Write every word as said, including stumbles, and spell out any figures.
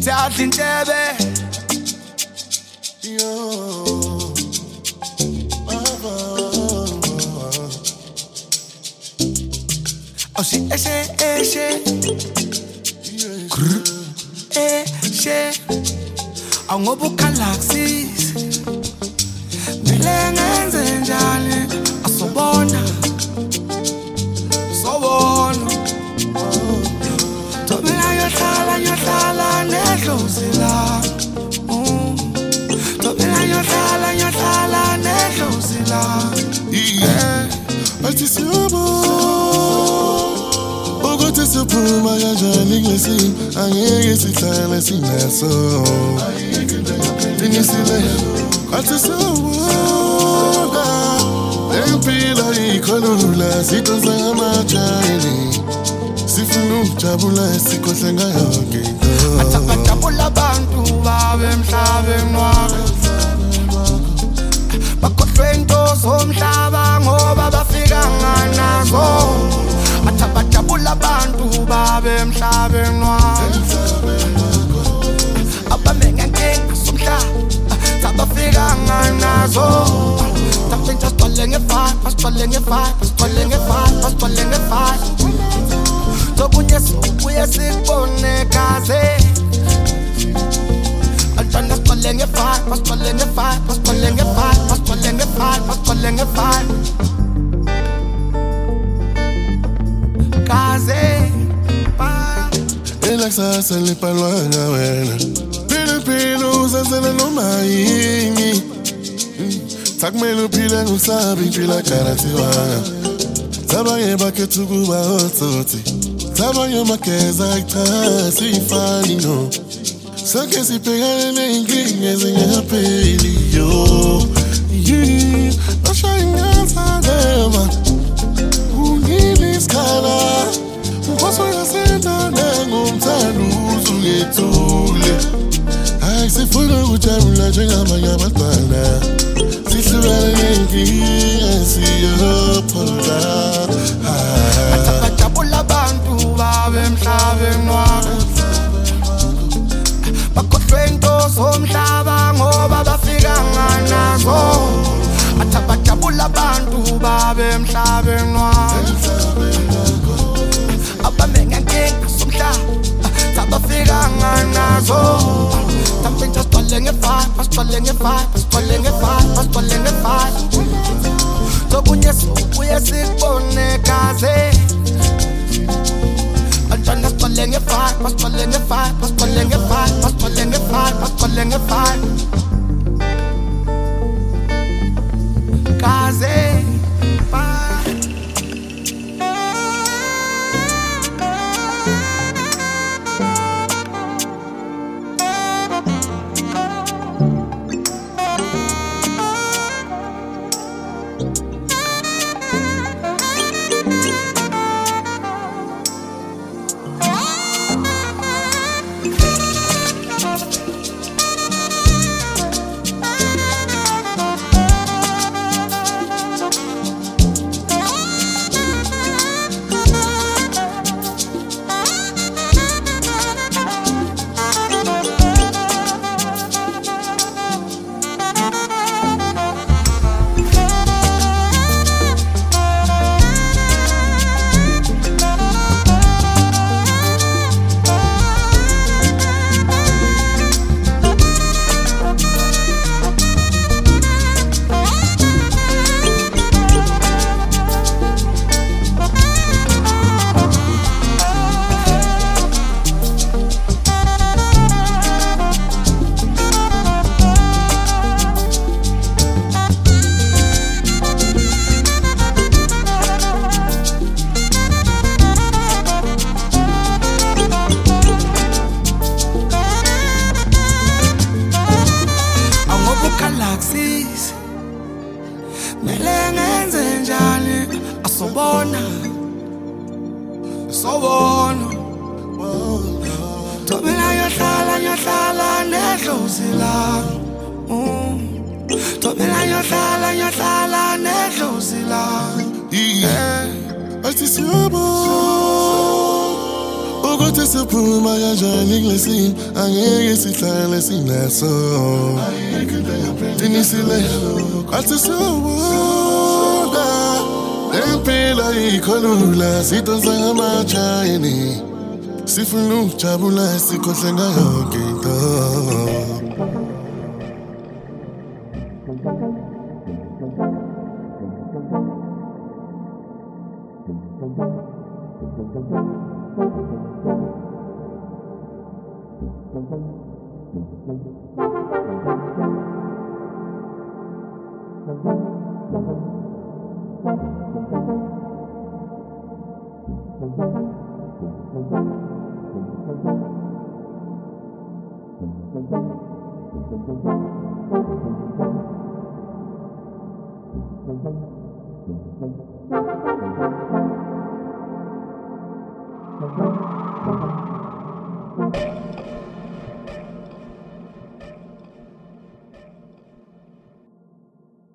Tadlin Tebe. Yo. Oh, she, eh, she, eh, she. Eh, she. Angobu galaxies. Milengenze njani. Asobona. Sobona. Tobela yohlala yohlala nedlozila. Tobela yohlala yohlala nedlozila. Yeah. Artisiyabo. Ogote sepuma kanjani ngesim. Angeke sihlale sinaso. Dingisile. Artisiyabo. Empilo ikhulula sidonsa ngamajayini. Sifuna ukujabula esikhohle ngayo yonke into. Atakajabula abantu babe emhlabeni wami. Bakhohlwe into zomhlaba ngoba bafika nganazo. Atakajabula abantu babe emhlabeni wami. Abamengenkinga zomhlaba zabafika nganazo. Something just calling a fight, just calling a fight, just calling a fight, just calling a fight. So kunye so kuye sikone kaze. I'm trying to calling a fight, just calling a fight, just calling a fight, just calling a fight, just calling a fight. Kaze, pa. Elaksasa lipalwanga wena. Pilo pilo uzazela noma yini. Takumele uphile ngusabi phila karatiwanga. Zabanye bakhethu kuba otsotsi. Zabanye mageza akuchasi ifani no. Sonke sibhekane ney'nkinga ezingapheli yo. Yini bashaya ingazalema. Ungile isikhala. Mkhosi uyasendana ngomthando uzungethule. Hayi sifuna ukujabula njengabanye abantwana. Sihlukane ney'nkinga siyophola. Atakajabula abantu babe emhlabeni wami. Bakhohlwe into zomhlaba ngoba bafika nganazo. Atakajabula abantu babe emhlabeni wami. Abamengenkinga zomhlaba zabafika nganazo. Something just calling a fight, just calling a fight, just calling a fight, just calling a fight. So kunye so kuye sikone kaze. I'm trying to calling a fight, just calling a fight, just calling a fight, just calling a fight, just calling a fight. Kaze, pa. Sobona, sobona. Tobela yohlala yohlala nedlozila. Tobela yohlala yohlala nedlozila. Yeah. Artisiyabo. Uthi siphuma kanjani kulesimo angeke sihlale sinaso Tinisile athi siwona Lempila ikhulula sidonsa ngamajayini Sifuna ukujabula sikhohle ngayo yonke into Thank you.